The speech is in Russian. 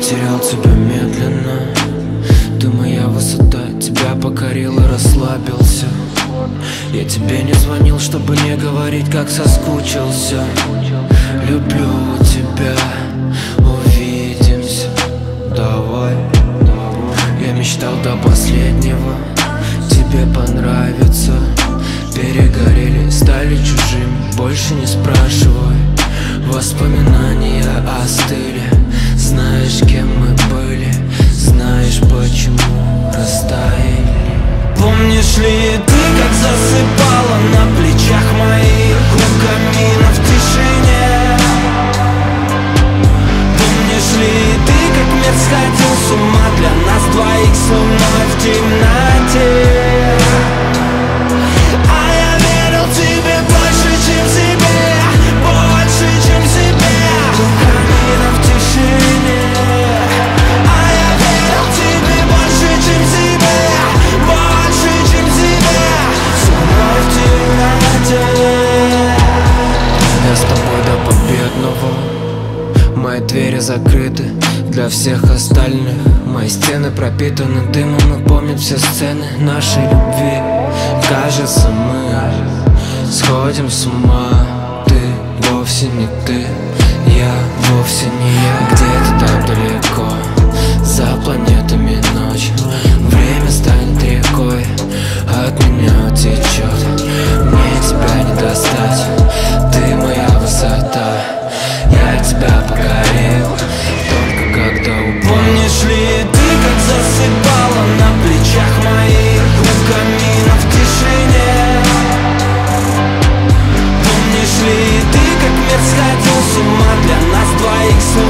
терял тебя медленно. Ты моя высота, тебя покорил и расслабился. Я тебе не звонил, чтобы не говорить, как соскучился. Люблю тебя, увидимся, давай. Я мечтал до последнего, тебе понравится. Перегорели, стали чужими, больше не спрашивай. Воспоминания остыли. Знаешь, кем мы были, знаешь, почему растаяли. Помнишь ли ты, как засыпала на плечах моих у камина в тишине? Помнишь ли ты, как мир сходил с ума для нас двоих с луной в темноте? А я верил тебе больше, чем себе, больше, чем себе. У камина в тишине. А я верил тебе больше, чем себе, больше, чем себе. С луной в темноте. Я с тобой до победного. Мои двери закрыты для всех остальных. Мои стены пропитаны дымом и помнят все сцены нашей любви. Кажется, мы сходим с ума. Ты вовсе не ты, я вовсе не я. Где-то там далеко, за планетами ночь. Время станет рекой, от меня утечет. Мне тебя не достать, ты моя высота. Я тебя покорил, только когда упал. Помнишь ли ты, как засыпала на плечах моих у камина в тишине? Помнишь ли ты, как мир сходил с ума для нас двоих с